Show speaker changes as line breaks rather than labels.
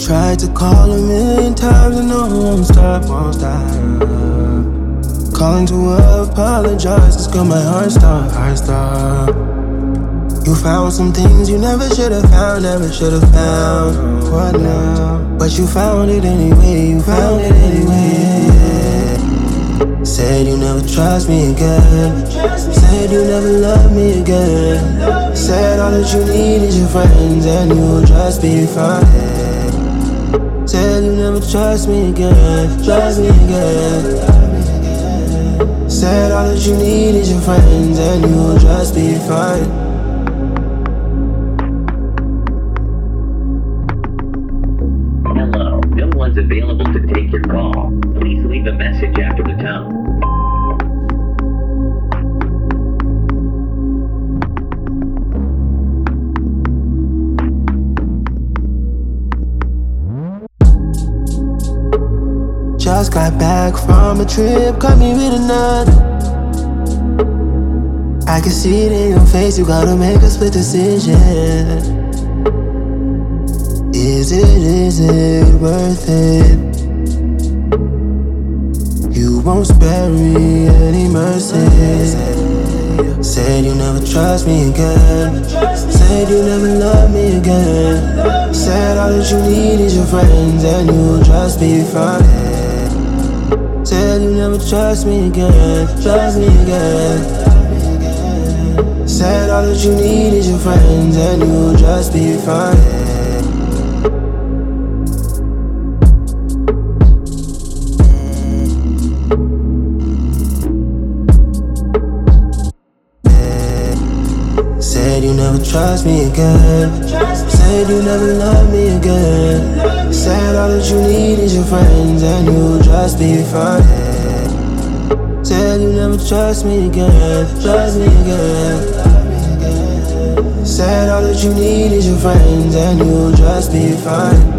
Tried to call a million times and no, won't stop, won't stop. Calling to apologize, cause girl, my heart stopped. You found some things you never should've found, never should've found. What now? But you found it anyway, you found it anyway. Said you never trust me again. Said you never love me again. Said all that you need is your friends and you'll just be fine. Said you never trust me again, trust me again. Said all that you need is your friends and you'll just be fine.
Hello, no one's available to take your call. Please leave a message after the tone.
Just got back from a trip, caught me with another. I can see it in your face, you gotta make a split decision. Is it worth it? You won't spare me any mercy. Said you never trust me again. Said you never love me again. Said all that you need is your friends and you'll just be fine. Said you never trust me again, trust me again. Said all that you need is your friends and you'll just be fine. Said you never trust me again. Said you never love me again. Said all that you need is your friends and you'll just be fine. Said you never trust me again, trust me again. Said all that you need is your friends and you'll just be fine.